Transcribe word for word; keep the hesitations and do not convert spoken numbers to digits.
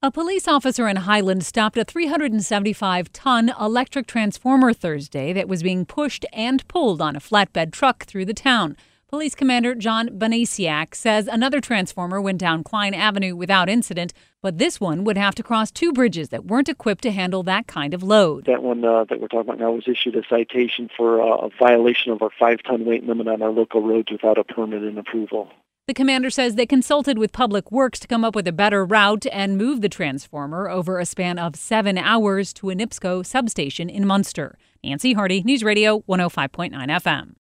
A police officer in Highland stopped a three hundred seventy-five ton electric transformer Thursday that was being pushed and pulled on a flatbed truck through the town. Police Commander John Banasiak says another transformer went down Klein Avenue without incident, but this one would have to cross two bridges that weren't equipped to handle that kind of load. That one uh, that we're talking about now was issued a citation for uh, a violation of our five-ton weight limit on our local roads without a permit and approval. The commander says they consulted with Public Works to come up with a better route and move the transformer over a span of seven hours to a NIPSCO substation in Munster. Nancy Hardy, News Radio one oh five point nine F M.